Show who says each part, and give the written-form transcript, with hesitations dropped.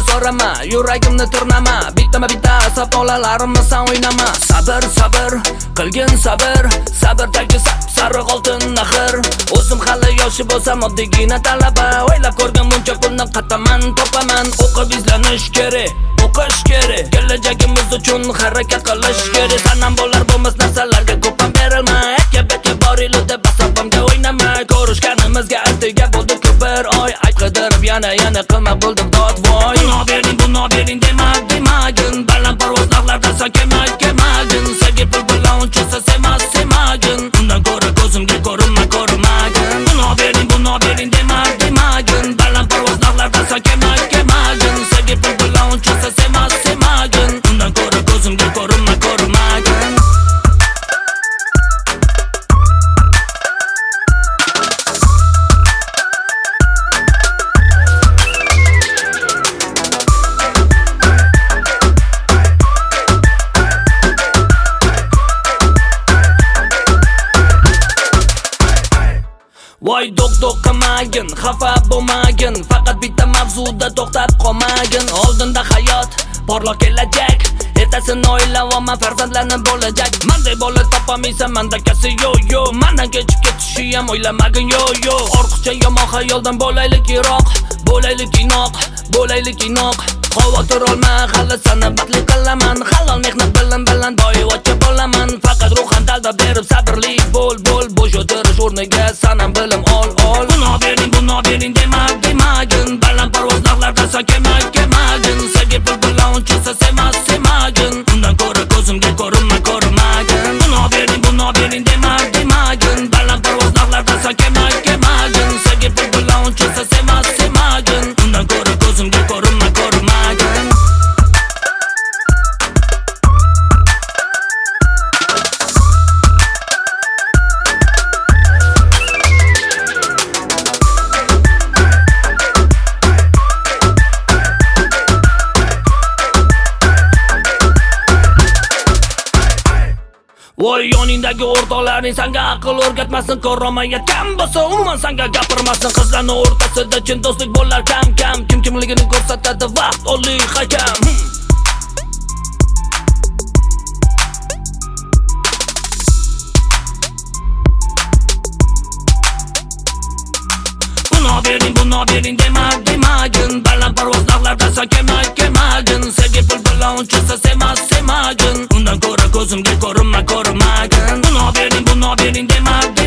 Speaker 1: so'rama, yuragimni tirnama. Bittama-bitta savdolarimni san o'ynama. Sabr, sabr, qilgin sabr. Sabrdagi sariq oltin naxir. O'zim hali yoshi bo'lsam oddiygina talaba. O'ylab ko'rgan buncha pulni qataman, topaman. O'qib izlanish kerak, o'qish kerak. Kelajagimiz uchun harakat qilish kerak. Sanam bo'lar bo'lmas narsalarga ko'pam berilma. Yakka-bakka boringlar deb asabimga o'ynama. Ko'rishganimizga ertaga bo'ldi ko'pir oy. Aytqidirib yana qilma bo'ldim dod voy. Buni bering demagin. Baland parvoz dog'larda san kelmagin. Sevgi pul bilan unchasa semagin. Undan ko'ra ko'zimga ko'rinmagin. Buni bering demagin. Baland parvoz dog'larda san kelmagin. Sevgi pul bilan unchasa semagin. Undan ko'ra ko'zimga ko'rinmagin. Voy do'q qilmagin, xafa bo'lmagin. Faqat bitta mavzuda to'xtab qolmagin. Oldinda hayot, porloq kelajak. Ertasini o'ylayapman, farzandlarni bo'lajak. Menday bola topamaysan, menda kasi yo. Mendan kechib ketishi ham o'ylamagin yo. Orqacha yomon xayoldan bo'laylik yiroq. Bo'laylik inoq. Xavotir olma, hali seni baxtli qilaman. Halol mehnat bilan boyvachcha bo'laman. Faqat ruhan dalda berib sabrlik bo'l. Bo'sh o'tirish o'rniga sanam bilim ol. Buni bering demagin. Baland parvoz dog'larda san kelmagin. Sevgi pul bilan unchasa semagin. Undan ko'ra ko'zimga ko'rinmagin. Buni bering demagin. Baland parvoz dog'larda san kelmagin. Sevgi pul bilan unchasa semagin. Undan ko'ra ko'zimga ko'rinmagin. Voy yoningdagi o'rtoqlaring sanga aql o'rgatmasin. Ko'rolmayotgan bo'lsa umuman sanga gapirmasin. Qizlarning o'rtasida chin do'stlik bo'lar kam. Kim kimligini ko'rsatadi vaqt oliy hakam. Buni bering demagin. Baland parvoz dog'larda san kelmagin. Sevgi pul bilan unchasa semagin. Undan ko'ra ko'zimga ko'rinmagin. Buni bering demagin.